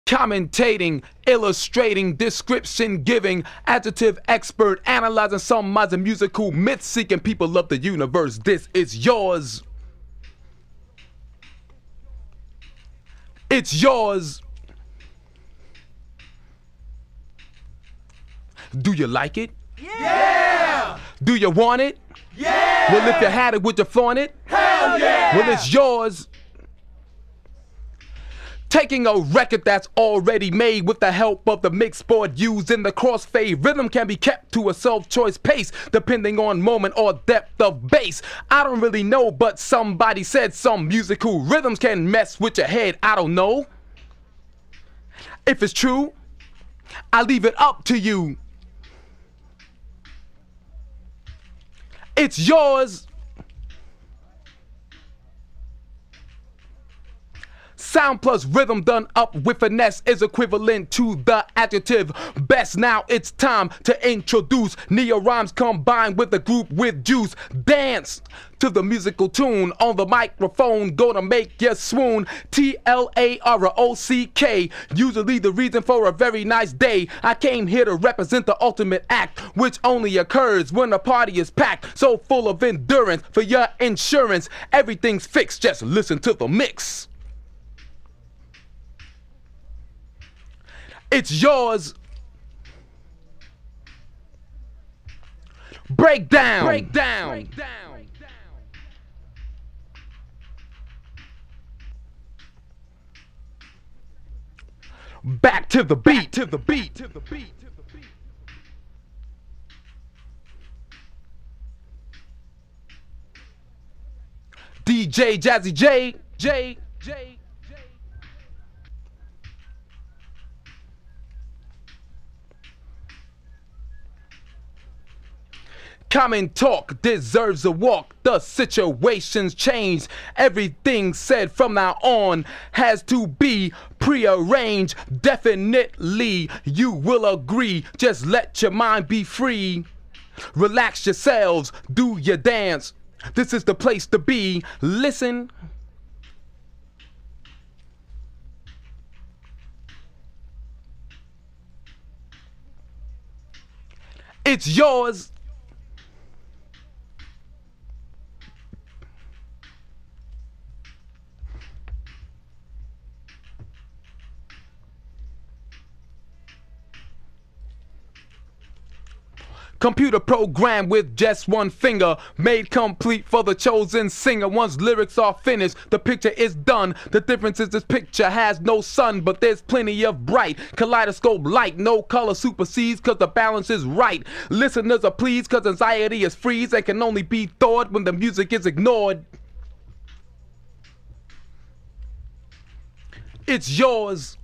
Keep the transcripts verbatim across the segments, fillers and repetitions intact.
Commentating, illustrating, description giving, adjective expert, analyzing some minds and musical myth seeking people of the universe. This is yours. It's yours. Do you like it? Yeah! Do you want it? Yeah! Well, if you had it, would you flaunt it? Hell yeah! Well, it's yours. Taking a record that's already made with the help of the mix board used in the crossfade. Rhythm can be kept to a self-choice pace depending on moment or depth of bass. I don't really know, but somebody said some musical rhythms can mess with your head. I don't know. If it's true, I leave it up to you. It's yours. Sound plus rhythm done up with finesse is equivalent to the adjective best. Now it's time to introduce neo rhymes combined with the group with juice. Dance to the musical tune on the microphone, gonna make you swoon. T L A R O C K, usually the reason for a very nice day. I came here to represent the ultimate act, which only occurs when a party is packed, so full of endurance for your insurance. Everything's fixed, just listen to the mix. It's yours. Break down. Break down. Break down. Back to the beat. To the beat. To the beat. To the beat. D J Jazzy J. J. J. Common talk deserves a walk. The situation's changed. Everything said from now on has to be prearranged. Definitely, you will agree. Just let your mind be free. Relax yourselves. Do your dance. This is the place to be. Listen. It's yours. Computer program with just one finger, made complete for the chosen singer. Once lyrics are finished, the picture is done. The difference is this picture has no sun, but there's plenty of bright kaleidoscope light. No color supersedes cause the balance is right. Listeners are pleased cause anxiety is freeze and can only be thawed when the music is ignored. It's yours.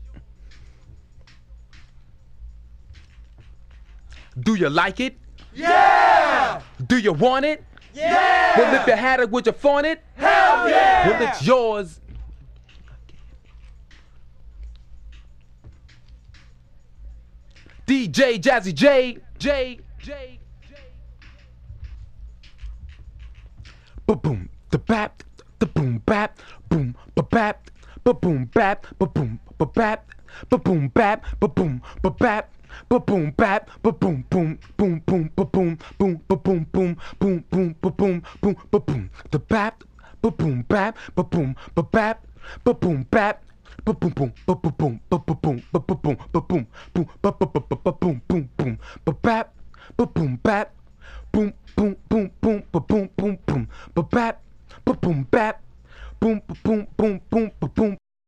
Do you like it? Yeah! Do you want it? Yeah! Well, if you had it, would you flaunt it? Hell yeah! Well, it's yours. D J Jazzy J. J. J. J. Ba-boom, the bap, the boom bap, boom, ba-bap, ba-boom bap, ba-boom, ba-bap, ba-boom bap, ba-boom, ba-bap. Ba boom bap, ba boom boom boom boom ba boom boom ba boom boom boom boom ba boom boom ba boom. The bap, ba boom bap, ba boom ba bap, ba boom bap, ba boom boom ba ba boom ba ba boom ba ba boom ba boom boom ba ba ba ba ba boom boom boom ba bap, ba boom bap, boom boom boom boom ba boom boom boom ba bap, ba boom bap, boom ba boom boom boom ba boom